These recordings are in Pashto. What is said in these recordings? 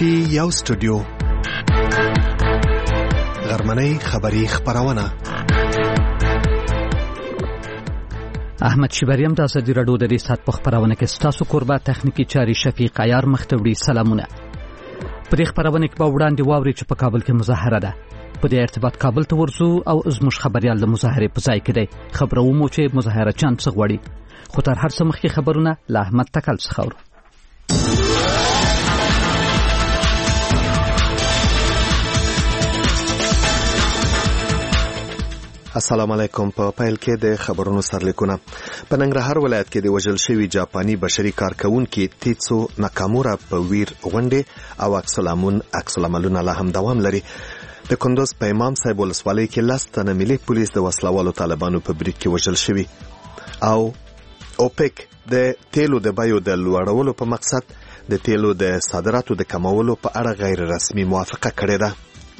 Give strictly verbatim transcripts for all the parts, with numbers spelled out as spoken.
دی یو سټوډیو غرمنۍ خبری خبرونه. احمد شیبریم د ازادي راډیو د ریاست په خبرونه کې ستاسو قربا تخنیکی چاري شفیق عیار مختوړي سلامونه. په خبرونه کې په وړاندې واوري چې په کابل کې مظاهره ده. په دې ارتباط کابل ته ورسو او زموږ خبريال د مظاهره په ځای کې دی. خبرو مو چې مظاهره چان څه غوړي. خو تر هر څه مخکې خبرونه له احمد تکل څخه اورو. السلام علیکم. په پیل کې د خبرونو سرلیکونه. په ننګرهار ولایت کې د وژل شوی جاپانی بشري کارکونکو تیتسو ناکامورا په ویر غونډه او عکس العملون عکس العملونه لا هم دوام لري. د کندوز په امام صاحب ولسوالۍ کې لاس تنه ملي پولیس د وسلوالو طالبانو په بریټ کې وژل شوی او اوپک د تیلو د بیو د لوړولو په مقصد د تیلو د صادراتو د کمولو په اړه غیر رسمي موافقه کړې ده.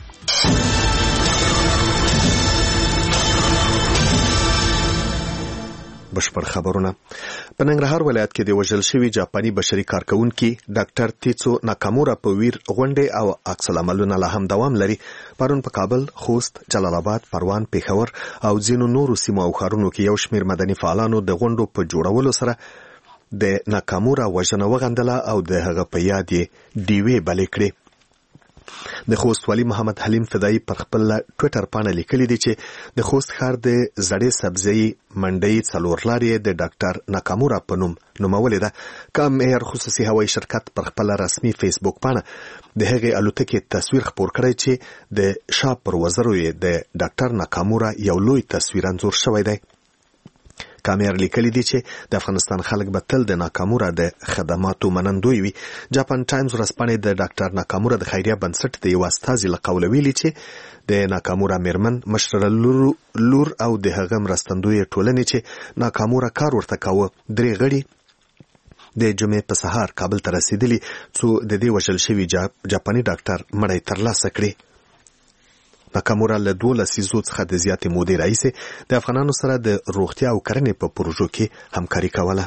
بشپړ خبرونه. په ننګرهار ولایت کې د وژل شوی جاپانی بشري کارکونکو ډاکټر تیتسو ناکامورا په ویر غونډه او عکس العملونه لا هم دوام لري. پرون په کابل، خوست، جلال آباد، پروان، پیښور او ځینو نورو سیمو او ښارونو کې یو شمېر مدني فعالانو د غونډو په جوړولو سره د ناکامورا وژنه وغندله او د هغه په یاد یې ډیوې بلې کړې. د خوست والی محمد حلیم فدایی پر خپل ټوئیټر باندې لیکلي دي چې د خوست ښار د زړې سبزی منډۍ څلور لارې د ډاکټر ناکامورا په نوم نومولې ده. کام ایر خصوصي هوایي شرکت پر خپل رسمي فیسبوک باندې د هغې الوتکې تصویر خپور کړی چې د شا پر وزرو یې د ډاکټر ناکامورا یو لوی تصویر انځور شوی دی. کامیر لیکلی دی چې د افغانستان خلک به تل د ناکامورا د خدماتو منندوی وي. جاپان ټایمز ورځپاڼې د ډاکټر ناکامورا د خیریه بنسټ د یو استازي له قوله ویلي چې د ناکامورا میرمن مشره لور, لور او د هغه مرستندوی ټولنې چې ناکامورا کار ورته کاوه درې غړي د جمعې په سهار کابل ته رسیدلی څو د دې وژل شوي جاپاني ډاکټر مړی ترلاسه کړي. ناکامورا له دوه لسیزو څخه د زیاتې مودې راهیسې د افغانانو سره د روغتیا او کرنې په پروژو کې همکاري کوله.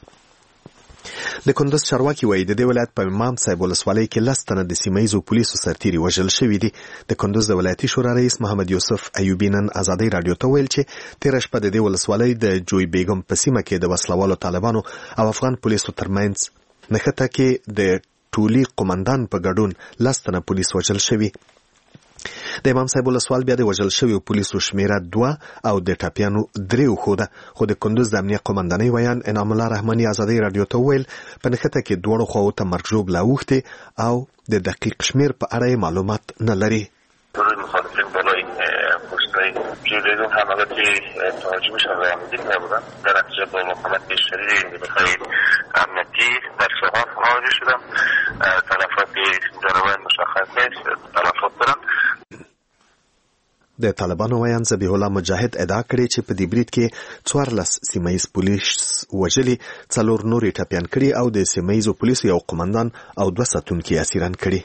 د کندوز چارواکي وایي د دې ولایت په امام صاحب ولسوالۍ کې لس تنه د سیمه ییزو پولیسو سرتیري وژل شوي دي. د کندوز د ولایتي شورا رئیس محمد یوسف ایوبي نن ازادي راډیو ته ویل چې تېره شپه د دې ولسوالۍ د جوی بیګم په سیمه کې د وسلوالو طالبانو او افغان پولیسو ترمنځ نښته کې د ټولي قومندان په ګډون لس تنه پولیس وژل شوي. د امام صاحب ولسوال بیا د وژل شویو پولیسو شمیره دوه او د ټاپیانو درې وښوده. خو د کندوز د امنیه قومندانۍ ویان انعام الله رحماني ازادي راډیو ته وویل په نښته کې دواړو خواو ته مرګ ژوبله اوښتې او د دقیق شمیر په اړه معلومات نه لري. مخالفین بالای پستای جویدون حملاتی تهاجمشان رامدید نبودن. در نتیجه با مقاومت شدید انتفاعی امنیتی در شهر مواجه شدم. تلفات جنوبان مشخص نیست، تلفات دارن. د طالبانو ویان ذبیح الله مجاهد ادعا کړې چې په دې برید کې څوارلس سیمه ییز پولیس وژلي، څلور نورې ټپیان کړي او د سیمه ییزو پولیسو یو قومندان او دوه ساتونکي اسیران کړي.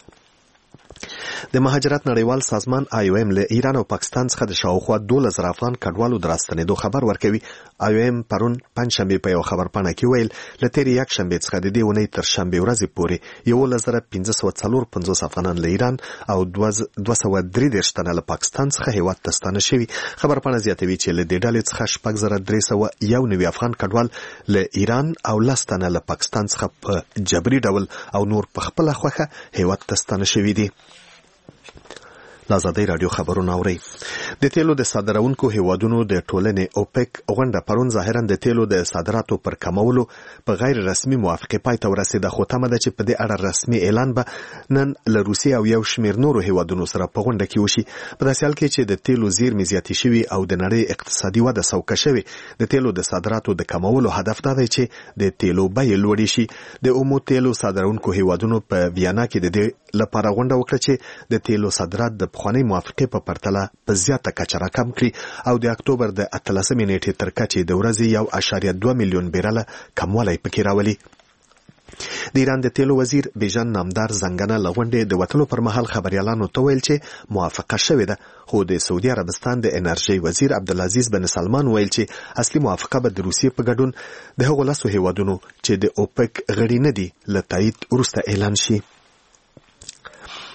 د مهاجرت نړیوال سازمان آی او ایم له ایران او پاکستان څخه د شاوخوا دولس زره افغان کډوالو د راستنېدو خبر ورکوي. آی او ایم پرون پنجشنبې په یو خبرپاڼه کې ویل له تېرې یکشنبې څخه د دې اونۍ تر شنبې ورځې پورې یولس زره پنځه سوه څلور پنځوس افغانان له ایران او دوه سوه درې دېرش تنه له پاکستان څخه هېواد ته ستانه شوي. خبرپاڼه زیاتوي چې له دې ډلې څخه شپږ زره درې سوه یو نوي افغان کډوال له ایران او لس تنه له پاکستان څخه په جبري ډول او نور په خپله خوښه هېواد ته ستانه شوي دي. لازادی رادیو خبرونه اوري. د تیلو د صادرونکو هیوادونو د ټولنې اوپک غونډه پرون ظاهرا د تیلو د صادراتو پر کمولو په غیر رسمي موافقه پای ته ورسېده. خو تمه ده چې په دې اړه رسمي اعلان به نن له روسیې او یو شمېر نورو هیوادونو سره په غونډه کې وشي. په داسې حال کې چې د تیلو زیرمې زیاتې شوي او د نړۍ اقتصادي وده سوکه شوې، د تیلو د صادراتو د کمولو هدف دا دی چې د تیلو بیې لوړې شي. د اومو تیلو صادرونکو هیوادونو په ویانا کې د دې لپاره غونډه وکړه چې د تیلو صادرات د پخوانۍ موافقې په پرتله په زیاته کچه راکم کړي او د اکتوبر د اتلسمې نیټې تر کچې د ورځې یو اعشاریه دوه میلیون بیرله کموالی پکې راولي. د ایران د تیلو وزیر بیژن نامدار زنګنه له غونډې د وتلو پر مهال خبریالانو ته ویل چې موافقه شوې ده. خو د سعودي عربستان د انرژي وزیر عبدالعزیز بن سلمان ویل چې اصلي موافقه به د روسیې په ګډون د هغو لسو هیوادونو چې د اوپک غړي نه دي له تایید وروسته اعلان شي.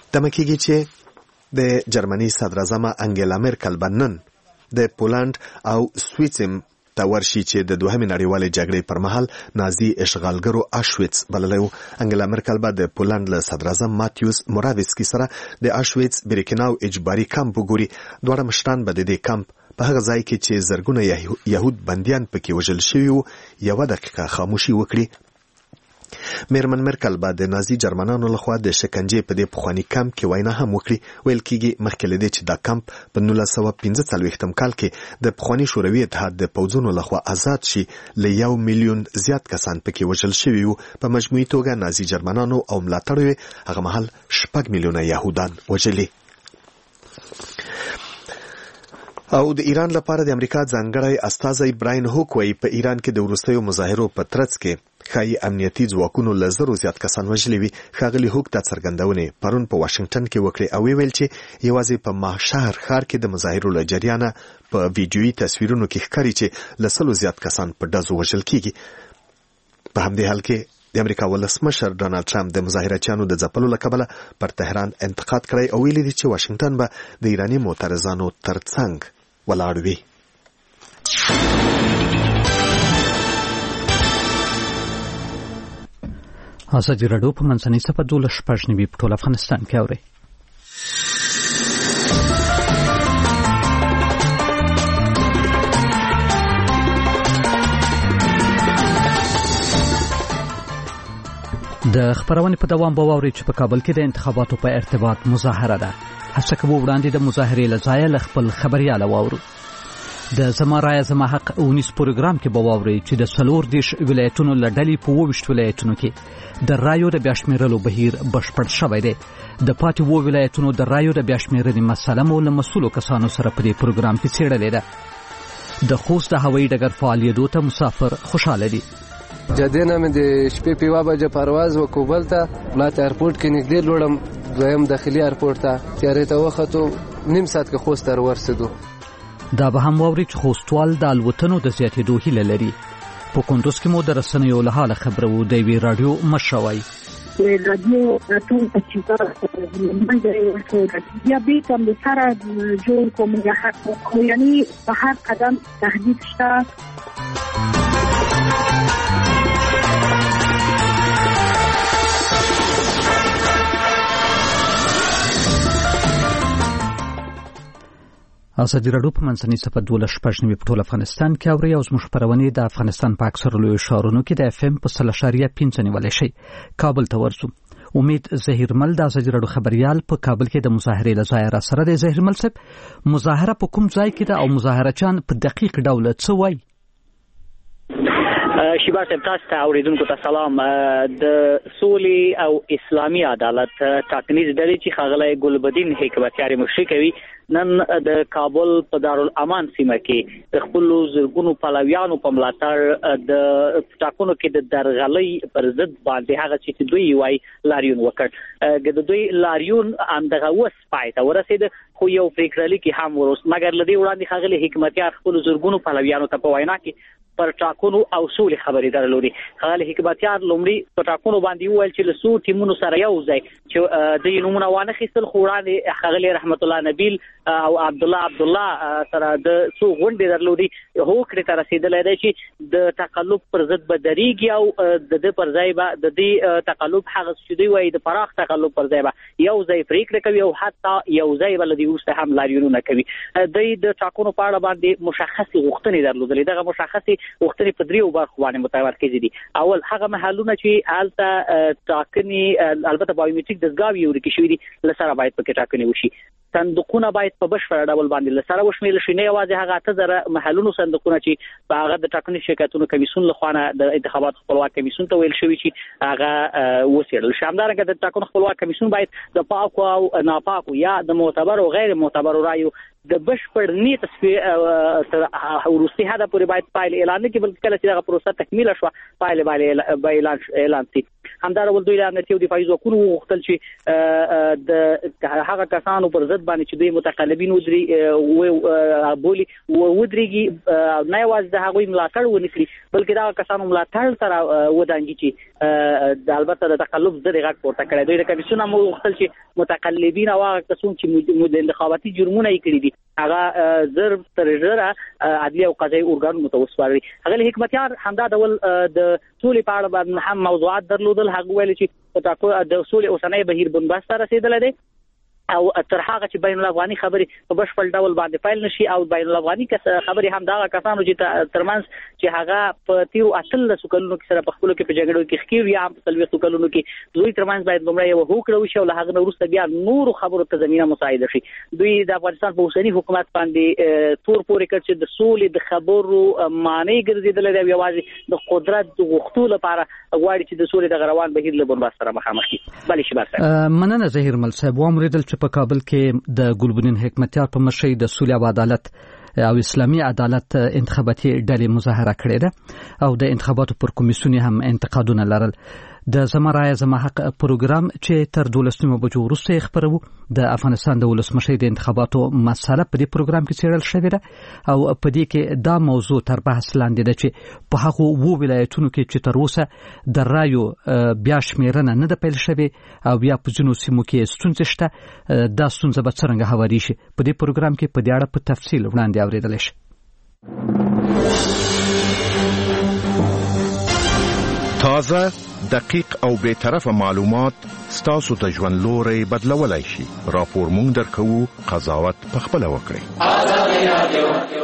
تمه کېږي چې د جرمني صدر اعظم انګیلا مرکل بنن د پولند او سویڅم ته ورشي چې د دوهمې نړیوالې جګړې پر مهال نازي اشغالګرو اشویتس بللی و. انګیلا مرکل به د پولند له صدر اعظم ماتیوس موراویسکي سره د اشویتس بریکناو اجباري کمپ وګوري. دواړه مشران به د دې کمپ په هغه ځای کې چې زرګونه یهود بندیان پکې وژل شوي وو یوه دقیقه خاموشي وکړي. میرمن مرکل به د نازي جرمنانو لخوا د شکنجې په دې پخواني کمپ کې وینا هم وکړي. ویل کېږي مخکې له دې چې دا کمپ په نولس سوه پنځه څلوېښتم کال کې د پخواني شوروي اتحاد د پوځونو لخوا آزاد شي له یو میلیون زیات کسان پکې وژل شوي وو. په مجموعي توګه نازي جرمنانو او ملاتړو یې هغه مهال شپږ میلیونه یهودان وژلي. او د ایران لپاره د امریکا ځانګړی استازی براین هوک وایي په ایران کې د وروستیو مظاهرو په ترڅ کې ښایي امنیتي ځواکونو له زرو زیات کسان وژلي وي. ښاغلي هوک دا څرګندونې پرون په واشنګټن کې وکړې او ویل چې یوازې په ماهشهر ښار کې د مظاهرو له جریانه په ویډیویي تصویرونو کې ښکاري چې له سلو زیات کسان په ډزو وژل کېږي. په همدې حال کې د امریکا ولسمشر ډانلډ ټرمپ د مظاهرچیانو د ځپلو له کبله پر تهران انتقاد کړی او ویلي دي چې واشنګټن به د ایراني معترضانو ترڅنګ ولاړ وي. ازادي راډیو په منځنۍ صفحه دولس شپږ نوي په ټول افغانستان کې اوري. د خبرونې په دوام به واورئ چې په کابل کې د انتخاباتو په ارتباط مظاهره ده. هڅه کوو وړاندې د مظاهرې له ځایه له خپل خبریاله واورو. د زما رایه زما حق اونیس پروګرام کې به واورئ چې د څلور دېرش ولایتونو له ډلې په اووه ویشت ولایتونو کې د رایو د بیاشمېرلو بهیر بشپړ شوی دی. د پاتې اووه ولایتونو د رایو د بیاشمېرنې مسله مو له مسؤلو کسانو سره په دې پروګرام کې څېړلې ده. د خوست د هوایي ډګر فعالیدو ته مسافر خوشاله دي. جدې نه مې د شپې په یوه بجه پرواز و کوبل ته ملاته ایرپورټ کې نږدې لوړم دویم داخلي ایرپورټ ته تیارې ته وختو نیم ساعت کې خوست ته ورسېدو. دا به هم واوري چې خوستوال د الوتنو د زیاتېدو هیله لري. په کندوز کې مو د رسنیو له حاله خبرو د یوې راډیو مشره وایي رادیو ټول تجربه منځه یا به تم د سره جوړ کوم یا حق یعنی په هر قدم تهدید شته. ازادي راډیو په منځنۍ صفحه دولس شپږ نوي په ټول افغانستان کې اوري او زموږ خبرونه د افغانستان په اکثرو لویو ښارونو کې د اف ام په سل اشاریه پنځه نیولای شي. کابل ته ورسو. امید زهیرمل د ازادي راډیو خبريال په کابل کې د مظاهرې له ځای را سره د زهیرمل صاحب مظاهره په کوم ځای کې ده او مظاهرچیان په دقیق ډول څه وایي؟ شیبا صاحب تاسو ته اوریدونکو ته سلام. د سولې او اسلامي عدالت ټاکنیز ډلې چې ښاغلی ګلبدین حکمتیار مشري کوي نن د کابل په دارالامان سیمه کې د خپل زرګونو پلویانو په ملاتړ د ټاکنو کې د درغلۍ پر ضد باندې هغه چې دوی وایي لاریون وکړ. د دوی لاریون همدغه اوس پای ته ورسېد خو یو پریکړه کې هم ورس مګر لدی وړاندې ښاغلی حکمتیار خپل زرګونو پلویانو ته په وینا کې پر ټاکنو او سولې خبرې درلودي. ښاغلی حکمتیار لومړی په ټاکنو باندې وویل چې له څو ټیمونو سره یو ځای چې د نومونه وانخیستل خو وړاندې ښاغلی رحمت الله نبیل او عبد الله عبد الله سره د څو غونډې درلودي هوکړې ته رسیدلې ده چې د تقلب پر ضد به درېږي او د دې پر ځای به د دې تقلب هغه چې دوی وایي د پراخ تقلب پر ځای به یو ځای پریکړه کوي او حتی یو ځای به له دې وروسته هم لاریونونه کوي. دوی د ټاکنو په اړه باندې مشخصې غوښتنې درلودلې. دغه مشخصې غوښتنې په دریو برخو باندې متمرکز دي. اول هغه محلونه چې هلته ټاکنې البته بایومټریک دستګاوې ورکې شوي دي له سره باید پکې ټاکنې وشي. صندوقونه باید په بشپړ ډول باندې له سره وشمیرل شي. نه یوازې هغه اته زره محلونو صندوقونه چې په هغه د ټاکنې شرکتونو کمیسیون له خوا د انتخابات خپلواک کمیسیون ته ویل شوی چې هغه وڅېړل شي. همدارنګه د ټاکنو خپلواک کمیسیون باید د پاکو او ناپاکو یا د معتبر او غیر معتبر رایو د بشپړ نیت تر وروستي حده پورې باید فایل اعلان نه کړي بلکې کله چې دغه پروسه تکمیل شوه فایل باندې اعلان اعلان شي. همدا ډول دوی له امنیتي او دفاعي ځواکونو وغوښتل چې د هغه کسانو پر ضد باندې چې دوی متقلبین ودري بولي ودرېږي نه یوازې د هغوی ملاتړ ونه کړي بلکې دا کسانو ملاتړ سره ودانګي چې د البته د تقلب ضد غږ پورته کړی دوی د کمیسیون هم وغوښتل چې متقلبین او هغه کسان چې د انتخاباتي جرمونه یې کړي دي هغه زر تر زره عدلي او قضایي ارګانونو ته وسپاري. هغه حکمتیار همدا ډول د سولې په اړه باندې هم موضوعات درلودل. هغه ویل چې د سولې اوسنۍ بهیر بنبست ته رسېدلی دی او تر هغه چې بین الافغاني خبرې په بشپړ ډول باندې فایل نشي او بین الافغاني خبرې هم دا کسانو چې ترمنځ چې هغه په تیرو اتلسو کلونو کې سره په خپلو کې په جګړو کې ښکېل یا هم په څلوېښتو کلونو کې دوی ترمنځ باید لومړی یوه هوکړه وشي او له هغه نه وروسته بیا نورو خبرو ته زمینه مساعده شي. دوی د افغانستان په اوسني حکومت باندې تور پورې کړ چې د سولې د خبرو معنی ګرځېدلی دی او یوازې د قدرت د غوښتو لپاره غواړي چې د سولې دغه روان بهیر له بنبست سره مخامخ کړي. بلې شبار صاحب مننه زهیر مل صاحب واوریدل چې په کابل کې د ګلبدین حکمتیار په مشرۍ د سولې او عدالت او اسلامي عدالت انتخاباتي ډلې مظاهره کړې ده او د انتخاباتو پر کمیسیون هم انتقادونه لرل. د زما رایه زما حق پروګرام چې تر دولسمه بجو وروسته خبرو د افغانستان د ولسمشۍ د انتخاباتو مسله په دې پروګرام کې څیړل شوې ده او په دې کې دا موضوع تر بحث لاندې ده چې په هغه وو ولایتونو کې چې تر اوسه د رایو بیا شمیرنه نه ده پیل شوې او بیا په ځینو سیمو کې ستونزې شته دا ستونزه به څرنګه هواري شي په دې پروګرام کې په دې اړه په تفصیل وړاندې اورېدل شي. تازه دقیق او بے طرفه معلومات ستاسو ته ژوند لوري بدلولای شي. راپور مونږ درکوو قضاوت په خپل وکړئ.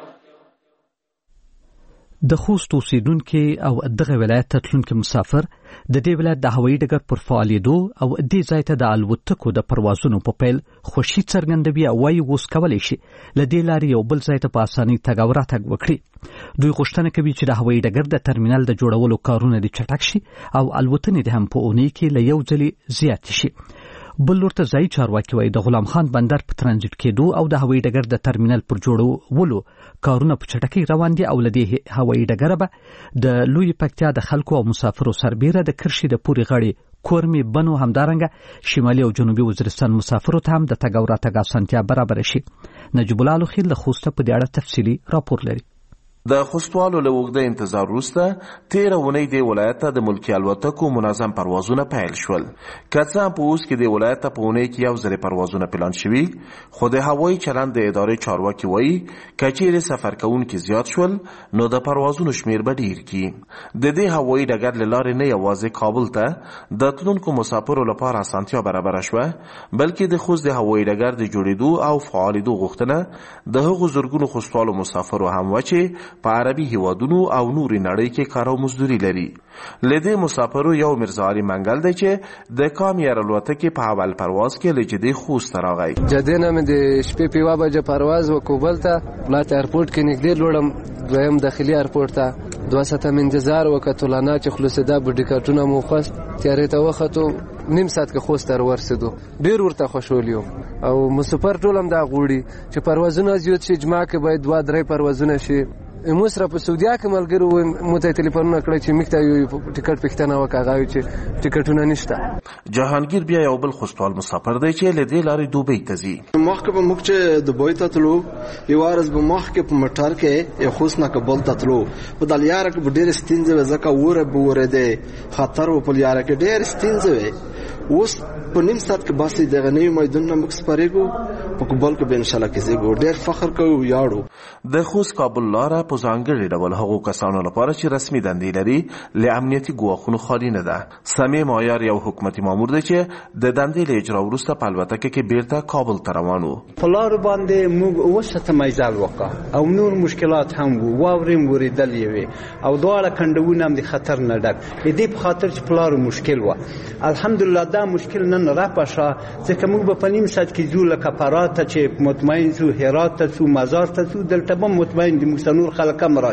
د خوست اوسیدونکو او دغه ولایت ته تلونکو مسافر د دې ولایت د هوایي ډګر پر فعالیدو او دې ځای ته د الوتکو د پروازونو په پیل خوشي څرګندوي او وايي اوس کولی شي له دې لارې یو بل ځای ته په اسانۍ تګ او راتګ وکړي. دوی غوښتنه کوي چې د هوایي ډګر د ترمینل د جوړولو کارونه دې چټک شي او الوتنې د هم په اونۍ کې له یو ځلې زیات شي. بل ورته ځای چارواکي وایي د غلام خان بندر په ترانزیت کېدو او د هوایي ډګر د ترمینل پر جوړولو کارونه په چټکۍ روان دي او له دې هوایي ډګره به د لوی پکتیا د خلکو او مسافرو سربیره د کرشي د پوري غړي کورمي بنو همدارنګه شمالي او جنوبي وزیرستان مسافرو ته هم د تګ او راتګ اسانتیا برابر شي. نجیب الله لوخیل له خوسته په دې اړه تفصیلي راپور لري. د خوستوالو له اوږده انتظار وروسته تیره اونۍ د ولایت ته د ملکي الوتکو منظم پروازونه پیل شول. که څه هم په اوس کې د ولایت ته په اونۍ کې یو ځلې پروازونه پلان شوي خو د هوایي چلند د ادارې چارواکي وایي که چیرې سفر کوونکي زیات شول نو د پروازونو شمیر به ډیر کړي. د دې هوایي ډګر له لارې نه یوازې کابل ته د تلونکو مسافرو لپاره اسانتیا برابره شوه بلکې د خوست د هوایي ډګر د جوړېدو او فعالېدو غوښتنه د هغو زرګونو خوستوالو مسافرو هم وه چې په عربي هیوادونو او نوري نړۍ کې کار او مزدوري لري. لدې مسافرو یو مرزا علي منګل دی چې د کامیار الوتکې په اول پرواز کې له جدې خوست ته راغی. جدې نه مې د شپې په یوه بجه پرواز و کوبل ته ملاته ایرپورټ کې نږدې لوړم دویم داخلي ایرپورټ ته دوه ساعته مې انتظار وکړ تولانه چې خلوصېده بډي کارټونه مو خوست تیارې ته وختو نیم ساعت کې خوست ته ورسېدو ډېر ورته خوشحال یو او مسافر ټول هم دا غواړي چې پروازونه زیات شي جمعه کې باید دوه درې پروازونه شي. موږ سره په سعودیا کې ملګرو وو مو ته ټلیفونونه کړی چې موږ ته یو ټیکټ پښتنه وکړه هغه چې ټیکټونه نشته. جهانگیر بیا یو بل خوستوال مسافر دی چې له دې لارې دوبۍ ته ځي. مخکې به موږ چې دوبۍ ته تلو یو ورځ به مخکې په موټر کې یو خوست نه کابل ته تلو په دې لاره کې به ډېرې ستونزې وې ځکه وره به ورېدې خطر و په لاره کې ډېرې ستونزې وې. اوس په نیم ساعت کې باسي دغه نوي میدانونه موږ سپارېږو په کابل کې به انشاءالله کې ځو ډېر فخر کوو ویاړو. د خوست کابل لاره په ځانګړي ډول هغو کسانو لپاره چې رسمي دندې لري له امنیتي ګواښونو خالي نه ده. صمیم عیار یو حکومتي مامور دی چې د دندې له اجرا وروسته په الوتکه کې بیرته کابل ته روان و. په لارو باندې موږ اووه ساعته مزل وکړ او نور مشکلات هم وو واورې هم ورېدلې وې او دواړه کنډونه هم د خطر نه ډک د دې په خاطر چې په لارو مشکل وه. الحمدلله دا مشکل نن راپاشه ځکه موږ به په نیم ساعت کې ځو لکه فرات ته چې مطمئن ځو هرات ته ځو مزار ته ځو دلته به مطمئن دي موږ نور خلک هم راشي.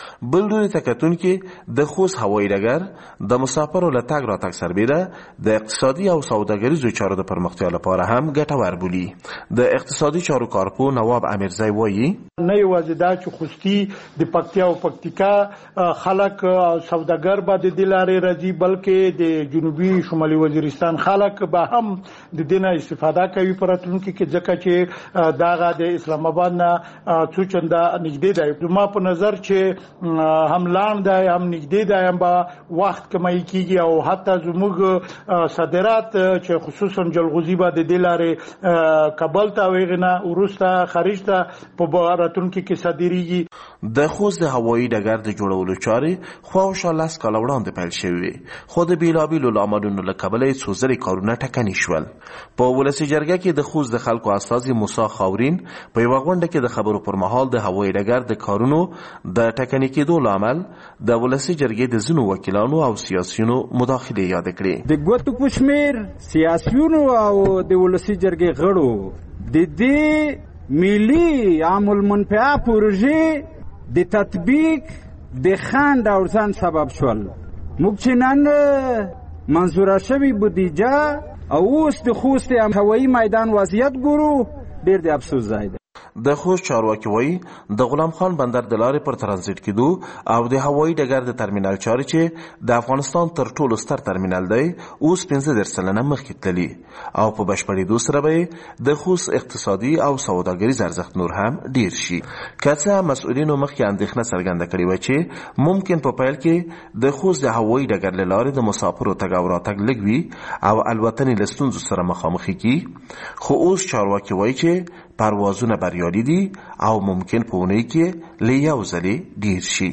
بل لوري ته کتونکي د خوست هوایي ډګر د مسافرو له تګ راتګ سربېره د اقتصادي او سوداګریزو چارو د پرمختیا لپاره هم ګټور بولي. د اقتصادي چارو کارپو نواب امیرزی وایي نه یوازې دا چې خوستي د پکتیا او پکتیکا خلک سوداګر به د دې لارې راځي، بلکې د جنوبي شمالي وزیرستان خلک به هم د دې نه استفاده کوي په راتلونکي کې، ځکه چې دغه د اسلام آباد نه څو چنده نږدې دی. زما په نظر چې هم لاندې دی هم نږدې دی، هم به وخت کمای کیږي او حتی زموږ صادرات چې خصوصا جلغوزي به د دې لارې کابل ته ویغنه وروسته خارج ته په راتلونکي کې صادریږي. د خوست د هوایي ډګر د جوړولو چارې خواوشا لس کاله وړاندې پیل شوې، خو د بیلابیلو لاملونو له کبله یې څو ځلې کارونه ټکني شول. په ولسي جرګه کې د خوست د خلکو استازي موسی خاورین په یوه غونډه کې د خبرو پر مهال د هوایي ډګر د کارونو د ټکني کېدو لامل د ولسي جرګې د ځینو وکیلانو او سیاسیونو مداخلې یاد کړې. د ګوتو په شمېر سیاسیونو او د ولسي جرګې غړو د دې ملي عام المنفعه پروژې د تطبیق د خنډ او ځان سبب شول. موږ چې نن منظوره شوې بودیجه او اوس د خوست هوایي میدان وضعیت ګورو، ډېر د افسوس ځای دی. د خوست چارواکي وایي د غلام خان بندر د لارې پر ترانزیت کېدو او د هوایي ډګر د ترمینل چارې چې د افغانستان تر ټولو ستر ترمینل دی اوس پنځه دېرش سلنه مخکې تللي او په بشپړېدو سره به د خوست اقتصادي او سوداګریز ارزښت نور هم ډیر شي. که څه مسؤلینو مخکې اندېښنه څرګنده کړې وه چې ممکن په پیل کې د خوست د هوایي ډګر له لارې د مسافرو تګ او راتګ لږ وي او الوتنې له ستونزو سره مخامخې کي، خو اوس چارواکي وایي چې پروازونه بریالي دي او ممکن په اونۍ کې له یو ځلې ډیر شي.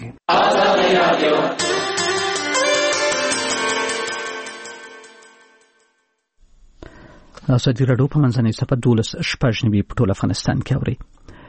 ازادي راډیو په منځنۍ صفحه دولس شپږ نوي په ټول افغانستان کې اوري.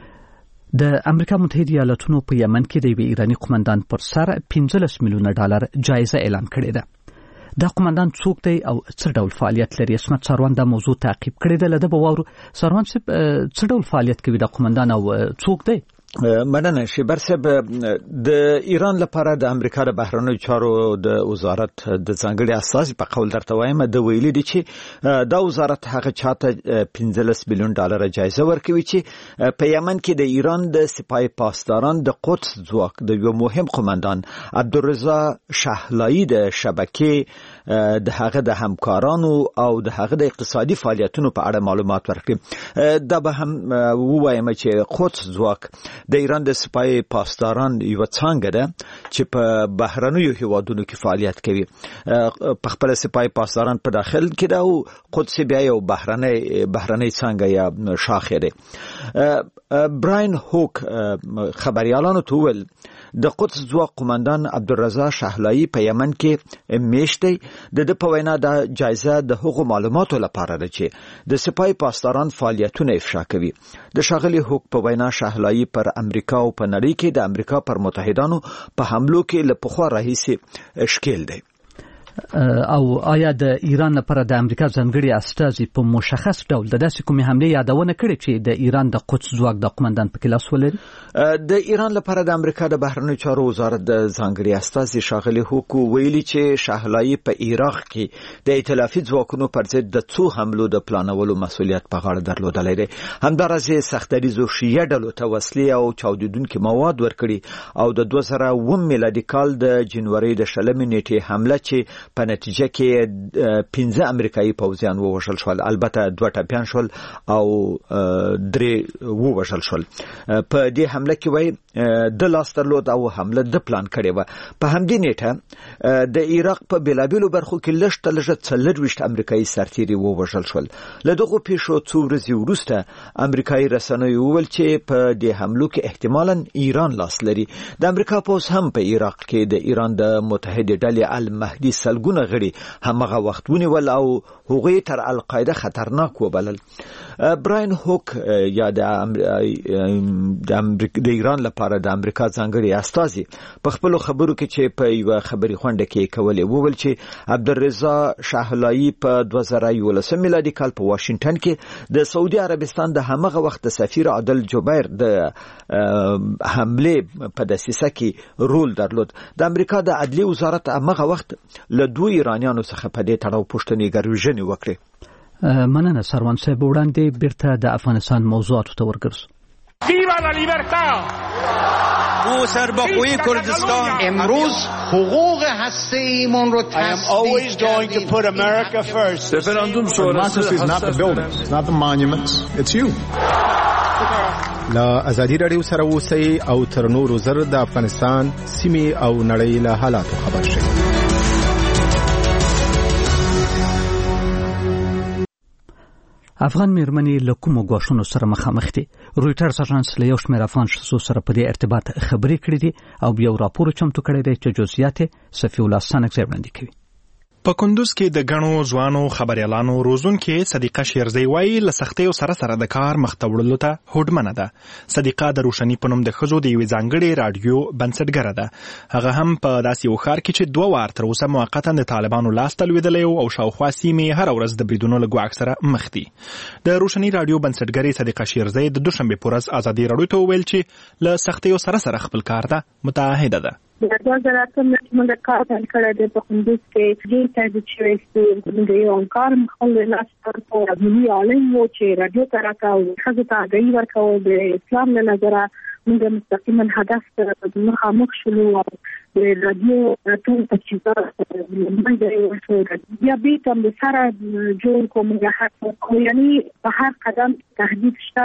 د امریکا متحده ایالاتونو په یمن کې د یو ایرانی قومندان پر سر پنځلس میلیونه ډالر جایزه اعلان کړې ده. دا قومندان څوک دی او څه ډول فعالیت لري؟ اسمت ساروان دا موضوع تعقیب کړې ده. لده به واورو ساروان صاحب څه ډول فعالیت کوي دا قومندان او څوک دی؟ مننه شیبر صاحب. د ایران لپاره د امریکا د بهرنیو چارو د وزارت د ځانګړي استازي په قول درته وایم د ویلي دي چې دا وزارت هغه چاته پنځلس میلیون ډالر جایزه ورکوي چې په یمن کې د ایران د سپاه پاسداران د قدس ځواک د یو مهم قومندان عبدالرضا شهلایی د شبکې د هغه د همکارانو او د هغه د اقتصادي فعالیتونو په اړه معلومات ورکړي. دا به هم ووایم چې قدس ځواک د ایران د سپاه پاسداران یو څنګه ده چې په بهرنیو هیوادونو کې فعالیت کوي. په خپل سپاه پاسداران په داخل کې ده او قدس بیا یو بهرنی بهرنی څنګه یا شاخه ده. براین هوک خبريالانو ته ویل د قدس ځواک قومندان عبدالرضا شهلایی په یمن کې میشتي د په وینا د جایزه د هغو معلوماتو لپاره ده چې د سپاه پاسداران فعالیتونه افشا کوي. د شاغلي هوک په وینا شهلایی پر امریکا او په نړۍ کې د امریکا پر متحدانو په حملو کې له پخوا راهیسې اشکیل دی. او آیا د ایران لپاره د امریکا ځانګړي استازي په مشخص ډول د داسې کومې حملې یادونه کړې چې د ایران د قدس ځواک د قومندان په کلاس ولري؟ د ایران لپاره د امریکا د بهرنیو چارو وزارت د ځانګړي استازي شاغلي هوکو ویلي چې شهلایی په عراق کې د ائتلافي ځواکونو پر ضد د څو حملو د پلانولو مسؤلیت په غاړه درلودلی دی. همدارسې سختدریزو شیعه ډلو ته وسلې او چاودیدونکي مواد ورکړي او د دوه زره اووه میلادي کال د جنوري د شلمې نیټې حمله چې په نتیجه کې پنځه امریکایي پوځیان ووژل شول، البته دوه ټپیان شول او درې ووژل شول. په دې حمله کې وایي د لاس درلود او حمله د پلان کړې وه. په همدې نیټه د عراق په بېلابېلو برخو کې لږ ته لږه څلرویشت امریکایي سرتیري ووژل شول. له دغو پیښو څو ورځې وروسته امریکایي رسنیو وویل چې په دې حملو کې احتمالاً ایران لاس لري. د امریکا پوځ هم په عراق کې د ایران د متحده ډلې المهدي سلګ سلګونه غړي همغه وخت ونیول او هغوی تر القاعده خطرناک وبلل. براین هوک یا د د ایران لپاره د امریکا ځانګړي استازي په خپل خبرو کې چې په یو خبري خونده کې کولې وویل چې عبدالرضا شاهلایی په دوه زره یولسم میلادي کال په واشنگټن کې د سعودي عربستان د همغه وخت د سفیر عادل جبیر د حمله په دسیسه کې رول درلود. د امریکا د عدلي وزارت هغه وخت له دوه ایرانیانو څخه په دې تړاو پوښتنې ګروژنې وکړې. مننه سروان صاحب. وړاندې بیرته د افغانستان موضوعاتو ته ورګرځو. ویوا لا لیبرتا او سربخوی کردستان امروز حقوق هسته‌ایمون رو always going to put America first. Referendum شورای is not the buildings, it's not the monuments, it's you. لا ازادي رادیو سره اوسئ او تر نورو زر د افغانستان سیمې او نړۍ له حالاتو خبر شئ. افغان میرمنې له کومو ګواښونو سره مخامخ دي؟ رویټرز اژانس له یو شمېر افغان ښځو سره په دې ارتباط خبرې کړې دي او یو راپور چمتو کړی دی چې جزئیات یې صفي الله سانک وړاندې کوي. په کندوز کې د غنو ځوانو خبريالانو روزونکو صدیقه شیرزی وایي له سختیو سره سره د کار مختوړلو ته هوډمنه ده. صدیقه د روشنی په نوم د خزو د یوې ځانګړې رادیو بنسټګره ده. هغه هم په داسې یو ښار کې چې دوه وار تر اوسه موقتا د طالبانو لاس ته لوېدلی او شاوخوا سیمې هر ورځ د بریدونو له ګواښ سره مخ دي. د روشنی رادیو بنسټګرې صدیقه شیرزی د دوشنبه په ورځ ازادي رادیو ته وویل چې له سختیو سره سره خپل کار ته متعهده ده. د دوه زره اتم موږ کار پیل کړی دی په کندوز کې ډېر تهدید شوی چې د یو کار مخول لاس په ملي عالم وو چې رادیو ته راکاو ښځو ته آګاهي ورکول د اسلام له نظره موږ مستقیما هدف سره مخامخ شولو او د رادیو ټول تجهیزات بیا بیت هم د سره جوړ کوم یعنی په هر قدم تهدید شته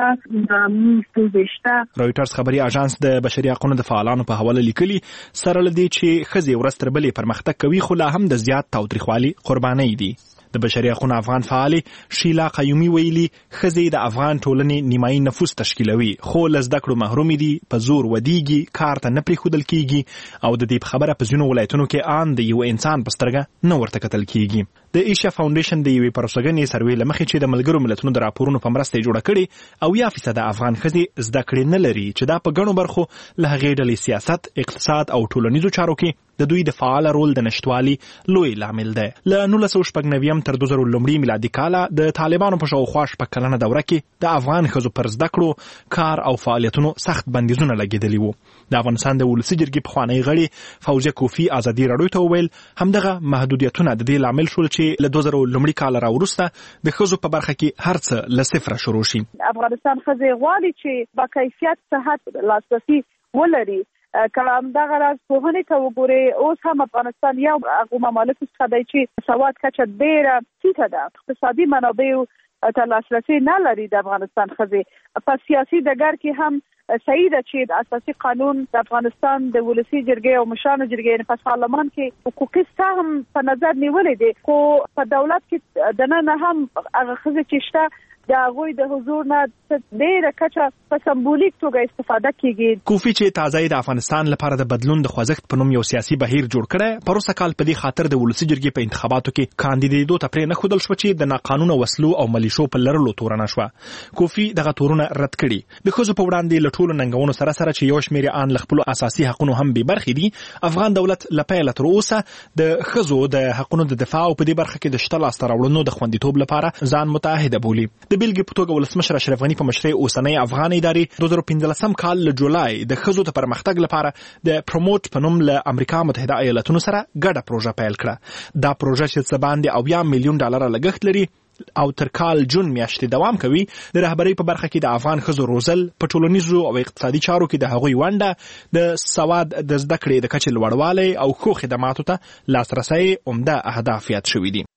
موږ شته. رویټرز خبري اژانس د بشري حقوقو د فعالانو په حواله لیکلي سره لدی چې خزي ورځ تر بلې پرمختګ کوي خو لا هم د زیات تاوتریخوالي قرباني دي. د بشري حقوقو افغان فعال شیلا قیومي ویلي خزي د افغان ټولنې نیمایي نفوس تشکیلوي خو لزده کړو محروم دي په زور ودیږي کار ته نه پریښودل کیږي او د دې خبره په ځینو ولایتونو کې ان د یو انسان په سترګه نه ورته کتل کیږي. د ایشیا فاونډیشن د یوې پروسګنې سروې لمخې چې د ملګرو ملتونو د راپورونو په مرسته جوړه کړي او یا فیصد افغان خزي زده کړې نه لري چې دا په ګڼو برخو له هغې ډلې سیاست اقتصاد او ټولنیزو چارو کې د دوی د فعال رول د نشټوالي لوی لامل ده. له نولس سوه شپږ نوي تر دوه زره لومړي میلادي کاله د طالبانو په شاوخوا شپږ کلنه دوره کې د افغان ښځو پر زده کړو کار او فعالیتونو سخت بندیزونه لګېدلي وو. د افغانستان د ولسي جرګې پخوانی غړي فوزیه کوفي ازادي راډیو ته وویل همدغه محدودیتونه د دې لامل شول چې له دوه زره لومړي کال راوروسته د ښځو په برخه کې هر څه له صفره شروع شي. افغانستان ښځې غواړي چې با کیفیت صحت لاسرسي ولري. کلام دغه راز په هنه ته وګوري اوس هم افغانستان یو هغه ممالک څخه دی چې سواد کچه ډیره ټیټه ده. اقتصادي منابع ته لاسرسي نه لري د افغانستان ښځې. په سیاسي ډګر کې هم صحیح ده چې د اساسي قانون د افغانستان د ولسي جرګې او مشرانو جرګې په پارلمان کې حقوقي سهم په نظر نیولې دي خو په دولت کې د نن هم هغه ښځې چې شته د هغوی د حضور نه ډېره کچه په سمبولیک توګه استفاده کیږي. کوفي چې تازه د افغانستان لپاره د بدلون د خوځښت په نوم یو سیاسي بهیر جوړ کړی پروسه کال په دې خاطر د ولسي جرګې په انتخاباتو کې کاندیدېدو ته پرې نه ښودل شو چې د ناقانونه وسلو او ملیشو په لرلو تورنه شوه. کوفي دغه تورونه رد کړي. د ښځو په وړاندې له ټولو ننګونو سره سره چې یو شمېر ان له خپلو اساسي حقونو هم بې برخې دي افغان دولت له پیله تر اوسه د ښځو د حقونو د دفاع او په دې برخه کې د شته لاسته راوړنو د خوندیتوب لپاره ځان متعهده بولي. د بېلګې په توګه ولسمشر اشرف غني په مشرۍ اوسنۍ افغان ادارې دوه زره پنځلسم کال له جولای د ښځو د پرمختګ لپاره د پروموټ په نوم له امریکا متحده ایالاتونو سره ګډه پروژه پیل کړه. دا پروژه چې څه باندې اویا میلیون ډالر لګښت لري او تر کال جون میاشتې دوام کوي. د رهبرۍ په برخه کې د افغان ښځو روزل په ټولنیزو او اقتصادي چارو کې د هغوی ونډه د سواد د زده کړې د کچې لوړوالی او ښو خدماتو ته لاسرسی عمده اهداف یاد شوي دي.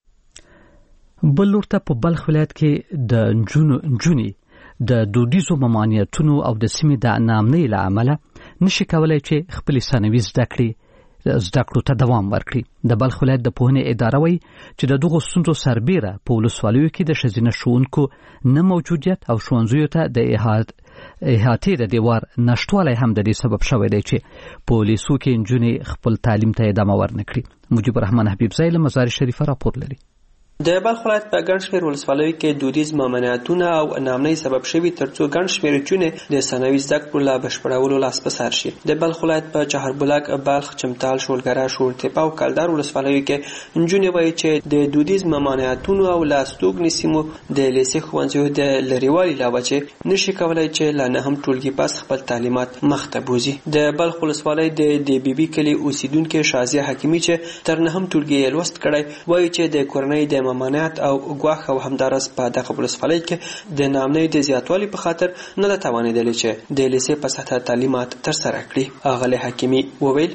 بل ورته په بلخ ولایت کې د نجونو نجونې د دودیزو ممانعتونو او د سیمې د ناامنۍ له امله نشي کولای چې خپل ثانوي زده کړې زده کړو ته دوام ورکړي. د بلخ ولایت د پوهنې اداره وایي چې د دغو ستونزو سربیره په ولسوالیو کې د ښځینه ښوونکو نه موجودیت او ښوونځیو ته د احاطې د دیوار نشټوالی هم د دې سبب شوی دی چې په لیسو کې نجونې خپل تعلیم ته ادامه ورنکړي. مجيب الرحمن حبیبزی له مزار شریفه راپور لري. د بلخ ولایت په ګڼ شمېر ولسوالیو کې دودیز ممانعتونه او نامنۍ سبب شوي ترڅو ګڼ شمېر نجونې د ثانوي زده کړو لا بشپړولو لاس په سر شي. د بلخ ولایت په چهاربلاک، بلخ، چمتال، شولګره، شورتپه او کلدار ولسوالیو کې نجونې وایي چې د دودیز ممانعتونو او لاستوګنې سیمو د لیسې ښوونځیو د لرېوالي له وجې نشي کولی چې لا نهم ټولګي پس خپل تعلیمات مخته بوځي. د بلخ ولسوالۍ د د بي بي کلي اوسیدونکې شازیه حکیمي چې تر نهم ټولګي یې لوست کړی وایي چې د کورنۍ د ممانعت او ګواښ او همدارس په دغه ولسوالۍ کې د نامنۍ د زیاتوالي په خاطر نه ده توانېدلی چې د لیسې په سطحه تعلیمات ترسره کړي. اغلې حکیمي وویل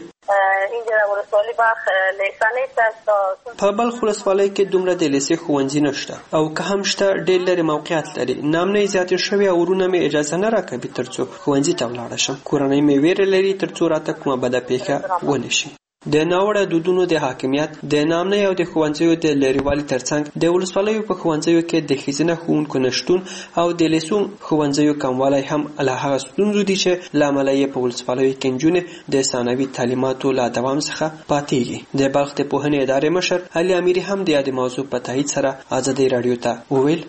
په بلخ ولسوالۍ کې دومره د لیسې ښوونځي نشته او که هم شته ډېر لرې موقعیت لري. نامنۍ زیاتې شوې او ورونه مې اجازه نه راکوي ترڅو ښوونځي ته ولاړه شم. کورنۍ مې ویره لري ترڅو راته کومه بده پیښه ونه شي. د ناوړه دودونو د حاکمیت، د نامنۍ او د ښوونځیو د لرېوالي ترڅنګ د ولسوالیو په ښوونځیو کې د ښځینه ښوونکو نشتون او د لیسو ښوونځیو کموالی هم له هغه ستونزو دي چې له امله یې په ولسوالیو کې نجونې د ثانوي تعلیماتو له دوام څخه پاتېږي. د بلخ د پوهنې ادارې مشر علي امیري هم د یادې موضوع په تایید سره ازادۍ راډیو ته وویل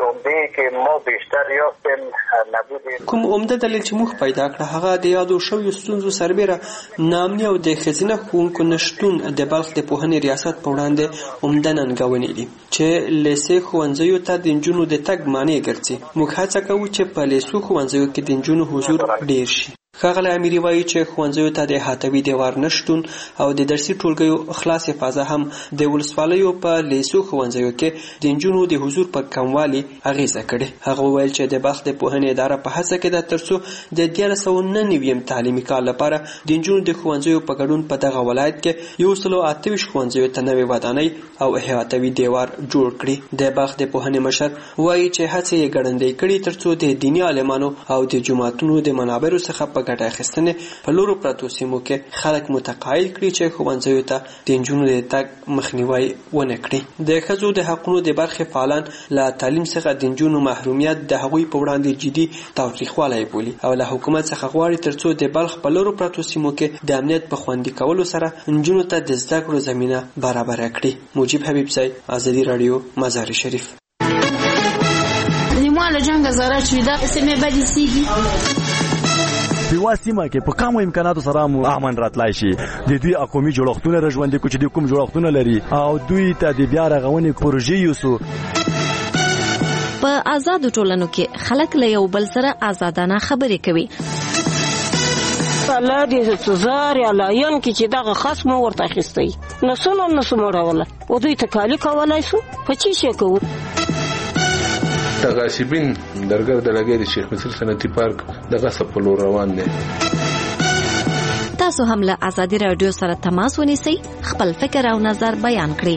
کوم عمده دلیل چې موږ پیدا کړه هغه د یادو شویو ستونزو سربیره نامنۍ او د ښځینه ښوونکو نشتون د بلخ د پوهنې ریاست په وړاندې عمده ننګونې دي چې لیسې ښوونځیو ته د نجونو د تګ مانع ګرځي. موږ هڅه کوو چې په لیسو ښوونځیو کې د نجونو حضور ډیر شي. ښاغلی امیري وایي چې ښوونځیو ته د احاطوي دیوار نشتون او د درسي ټولګیو خلاصې فضا هم د ولسوالیو په لیسو ښوونځیو کې د نجونو د حضور په کموالي اغیزه کړې. هغه وویل چې د بلخ د پوهنې اداره په هڅه کې ده ترڅو د دیارلس سوه نهه نوي تعلیمي کال لپاره د نجونو د ښوونځیو په ګډون په دغه ولایت کې یو سلو اته ویشت ښوونځیو ته نوې ودانۍ او احاطوي دیوار جوړ کړي. د بلخ د پوهنې مشر وایي چې هڅې یې ګړندۍ کړي ترڅو د دیني عالمانو او د جوماتونو د منابرو څخه په ګټه اخیستنې په لورو پرتو سیمو کې خلک متقاعد کړي چې ښوونځیو ته د نجونو د تګ مخنیوی ونه کړي. د ښځو د حقونو د برخې فعالان له تعلیم څخه د نجونو محرومیت د هغوی په وړاندې جدي تاوتریخوالی بولي او له حکومت څخه غواړي ترڅو د بلخ په لورو پرتو سیمو کې د امنیت په خوندي کولو سره نجونو ته د زده کړو زمینه برابره کړي. مجيب حبیبزی، ازادي راډیو، مزار شریف. لیمو جنگ زاره چې دا سیمه بدی سیږي په واسطه کې په کومو امکاناتو سره مو امن راتلای شي. د دوی اقومي جوړښتونه رژوندې کوچ د کوم جوړښتونه لري او دوی ته د بیا رغونې پروژې یوسو. په آزاد ټولنو کې خلک له یو بل سره آزادانه خبرې کوي. الله دې سزار یا لاین کې چې دغه خاص مو ورته اخیستی نسونه نسمه راوله او دوی تکالی کولای شو په چی شي کوو. تغاسبین درګر د لګې د شیخ مصر صنعتي پارک دغه سپ لور روان دي. تاسو هم له ازادي رادیو سره تماس ونیسئ، خپل فکر او نظر بیان کړئ.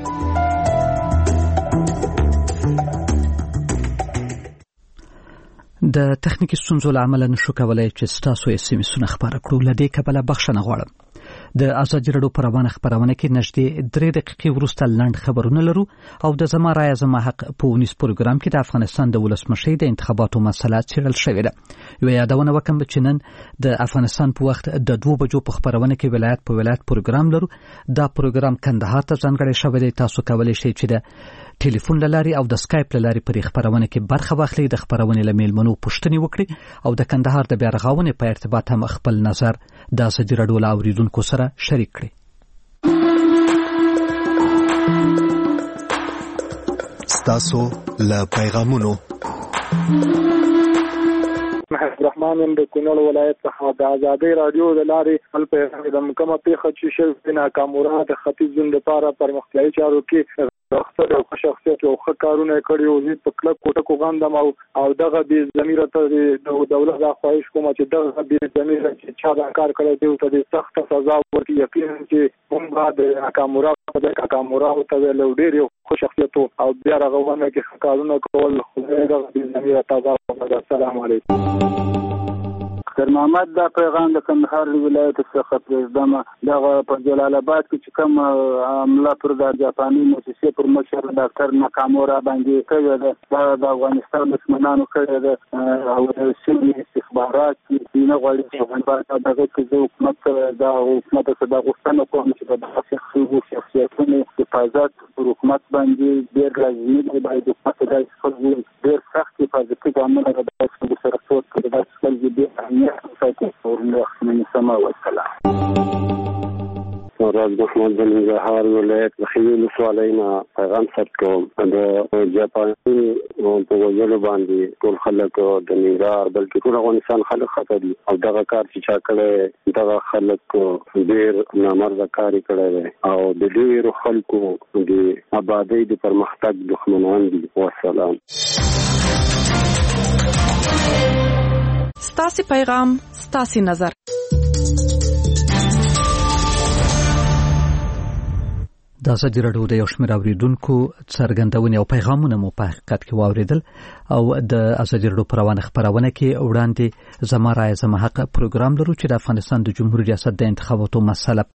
د تخنیکی ستونزو له امله نشو کولای چې تاسو یې سیمه خبره کړو. لدې کبله بخښنه غواړم. د ازادي رادیو پر روانه خبرونه کې نږدې درې دقیقې وروسته لنډ خبرونه لرو او د زما رایه زما حق په ونیس پروګرام کې د افغانستان د ولسمشۍ د انتخاباتو مسله څېړل شوې ده. یو یادونه وکم چې نن د افغانستان په وخت د دوه بجو په خبرونه کې ولایت په ولایت پروګرام لرو. دا پروګرام کندهار ته ځانګړی شوی دی. تاسو کولی شئ چې د ټلیفون لاري او د سکایپ لاري پر خبرونه کې برخه واخلئ، د خبرونه لمیل منو پوښتنې وکړي او د کندهار د بیا رغونې په ارتباط هم خپل نظر د ازادي رادیو له اوریدونکو سره شریک کړئ. ستاسو له پیغامونو محمد رحمان د کونړ ولایت څخه د ازادي رادیو د لارې خپل پیغام د مکمه پیښه چې شوی نه کامورا د ختیځ زون لپاره پرمختیايي چارو کې راخصه او شخصیت او ښکارونه کړي او په کلک کوټه کوغاندم او دغه د ضمیر ته د دولت د خواهش کوم چې دغه د ضمیر چې چا دا کار کړی دی ته د سخت سزا ورکړي. یقینا چې موږ د کامورا د کامورا او ته له ډیر خو شخصیت او بیا رغونه کې ښکارونه کول خو دغه د ضمیر ته. السلام علیکم. ډاکټر محمد دا پیغام د کندهار ولایت څخه پرېږدم. دغه په جلال آباد کې چې کوم حمله پر د جاپاني موسسې پر مشر ډاکټر ناکامورا باندې کړې ده د افغانستان دښمنانو کړې ده او د سیمې استخبارات نه غواړي چې افغانستان دغه کې د حکومت د حکومت څخه غوښتنه کوي چې د شخصي شخصیتونو حفاظت پر حکومت باندې ډېر لازمي دی. باید حکومت د خپل ډېر سخت حفاظتي ګامونه د داسې سره څوک کړي د خپل دې اهمیت ساتي او نو سما وسلام. راز محمد بن زهار ولایت خیل سوالینا پیغام ثبت کوم د جاپاني په وجلو باندې ټول خلک د ننګرهار بلکې ټول افغانستان خلک خطر دي او دغه کار چې چا کړی دغه خلک ډېر نامرده کار کړی دی او د ډېرو خلکو د آبادی د پرمختګ دښمنان دي. والسلام. ستاسو پیغام ستاسو نظر. د ازادي راډیو د یو شمېر اوریدونکو څرګندونې او پیغامونه مو په حقیقت کې واوریدل او د ازادي راډیو پروانه خبرونه کې وړاندې زما رایه زما حق پروګرام لرو چې د افغانستان د جمهوریت ریاست د انتخاباتو مسله